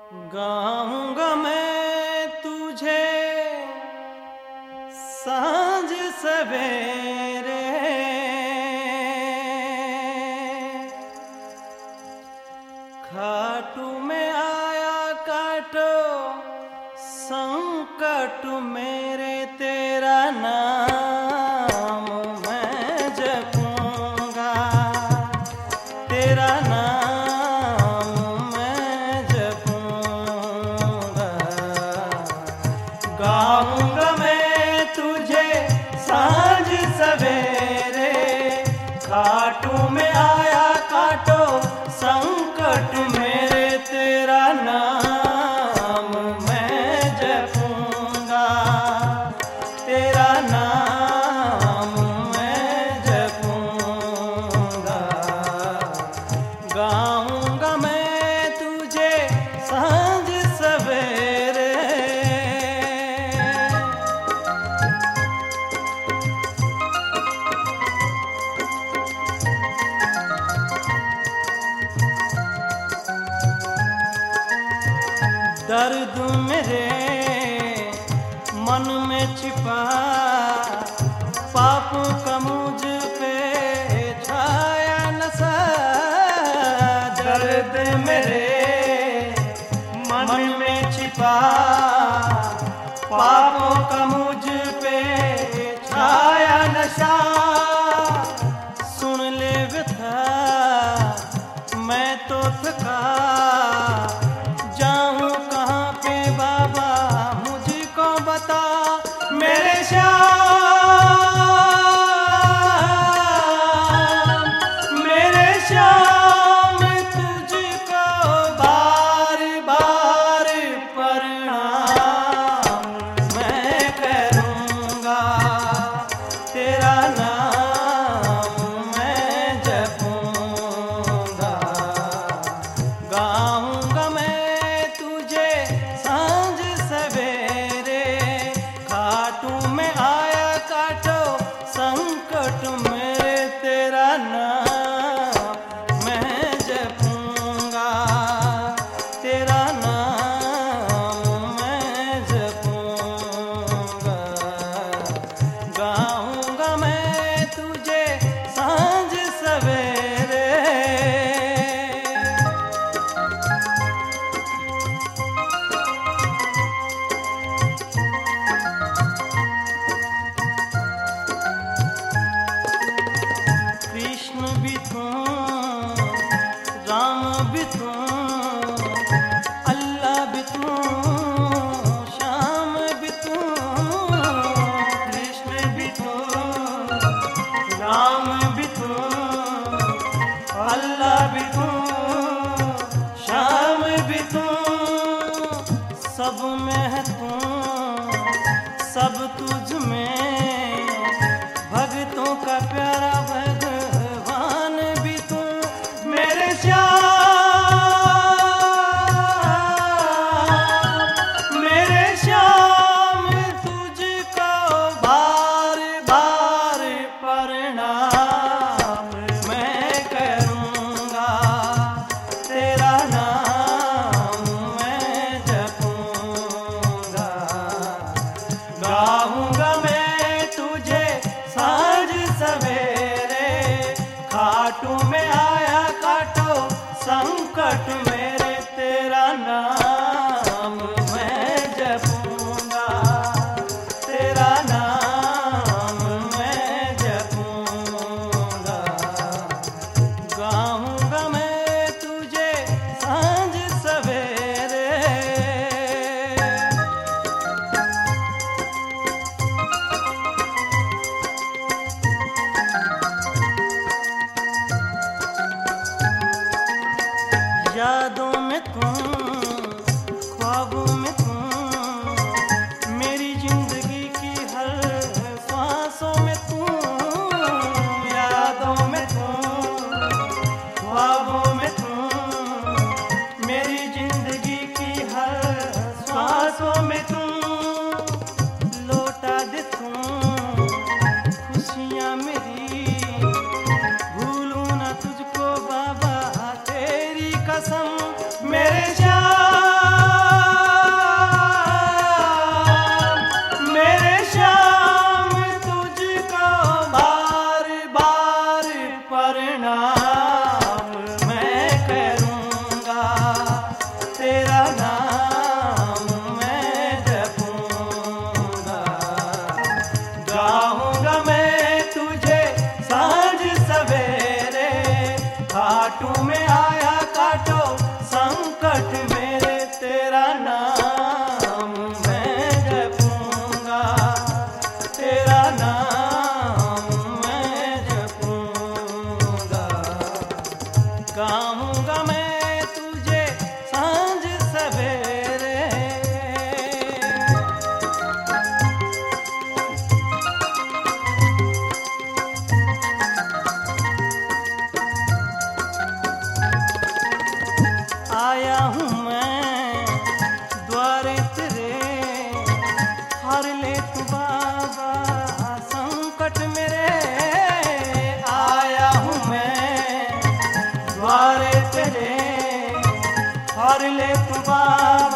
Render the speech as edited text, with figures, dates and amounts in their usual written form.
गाऊंगा मैं तुझे सांझ सवेरे, खाटू में आया काटो संकट मेरे, तेरा नाम मैं जपूंगा, तेरा नाम मैं जपूंगा। गाऊंगा मैं तुझे सांझ सवेरे, खाटू में आया काटो संकट मेरे, तेरा नाम मैं जपूंगा, तेरा नाम मैं जपूंगा। गाऊंगा मैं तुझे सांझ सवेरे। दर्द मेरे मन में छिपा, पापों का मुझ पे छाया नशा। दर्द मेरे मन में छिपा, पापों का मुझ पे छाया नशा। सुन ले व्यथा मैं तो थका, जाऊं कहाँ पे बाबा मुझको बता। मेरे श्याम तुझको बार बार प्रणाम मैं करूँगा, तेरा नाम मैं जपूंगा। गाऊंगा मैं तुझे सांझ सवेरे, खाटू में आया काटो संकट मेरे, तेरा नाम मैं जपूंगा, तेरा नाम मैं जपूंगा। गाऊंगा मैं तुझे सांझ सवेरे। कृष्ण भी तू, राम भी तू, अल्लाह भी तू, श्याम भी तू। कृष्ण भी तू, राम भी तू, अल्लाह भी तू, श्याम भी तू। सब में है तू, सब तुझ में, भक्तों का प्यारा भगवान भी तू। मेरे श्याम तुझको बार बार प्रणाम मैं करूँगा, तेरा नाम मैं जपूंगा। गाऊंगा मैं तुझे सांझ सवेरे, खाटू में आया काटो संकट मेरे, तेरा नाम मैं जपूंगा, तेरा नाम मैं जपूंगा। गाऊंगा मैं तुझे सांझ सवेरे। यादों में तुम, ख्वाबों में तुम, मेरी जिंदगी की हर सांसों में तुम। यादों में तुम, ख्वाबों में तुम, मेरी जिंदगी की हर सांसों में तुम। लौटा दे तुम खुशियाँ मेरी, भूलूं ना तुझको बाबा तेरी कसम। मेरे श्याम हूँ मैं द्वारे तेरे, हर ले तू बाबा संकट मेरे। आया हूँ मैं द्वारे तेरे, हर ले तू बाबा